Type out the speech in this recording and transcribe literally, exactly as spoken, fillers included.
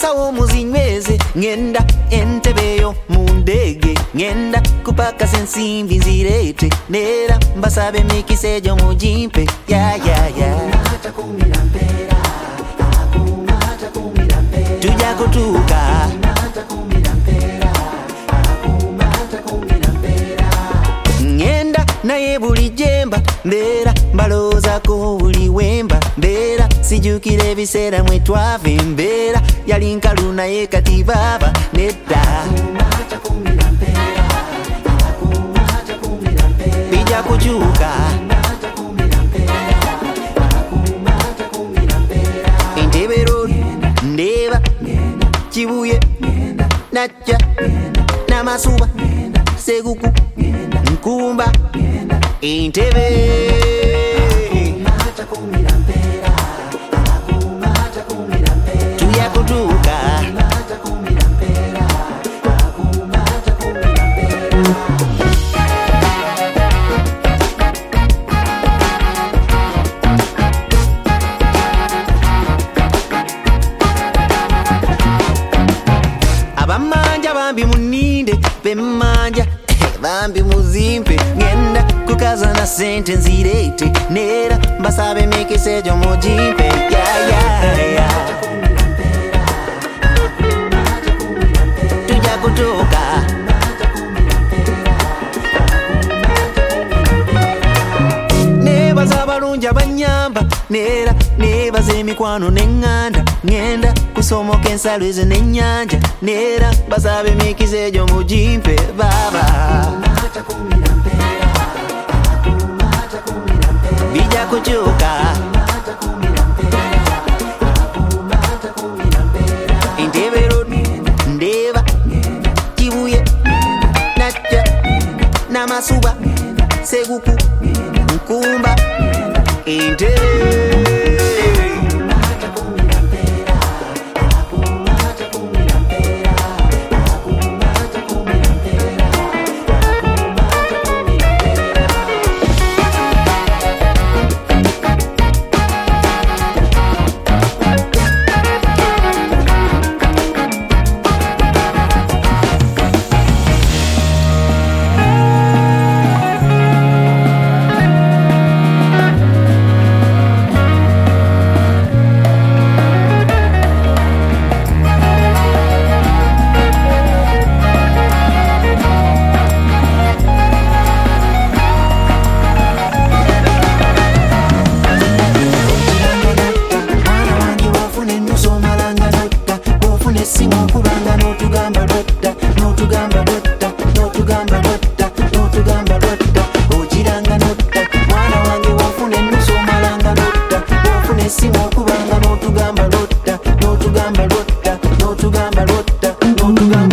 sawo muzinyweze ngenda entebeyo mundege ngenda kupaka sensimbi nzirete nera mbasabe mikisejo mujimpe ya ya ya tuja kutuka ngenda naye buli jemba mbera mbaloza ko buli wemba mbera sijukire biseera mwe twava mbera yalinka luna ye kati baba nedda bija kujuka Entebbe Road ndeba Kibuye Najja Namasuba Seguku Nkumba Entebbe tuya kutuka abamanja bambi muninde bemanja bambi muzimpe ngenda kukaza na sente nzirete nera mbasabe mikisejo mujimpe ya ya ya tuja kutoka neba zabalunja banyamba nera neba zemikwano nenganda ngenda kusomoka ensalweze nenyanja nera basabe mikisejo mujimpe baba bija kujuka Entebbe Road ndeba Kibuye Najja Namasuba Seguku Nkumba Entebbe Simo kubanga no tugamba dotta no tugamba dotta no tugamba dotta no tugamba dotta ojiranga notta mwana wange wafune nuso malanga notta wafune simo kubanga no tugamba dotta no tugamba dotta no tugamba dotta no tugamba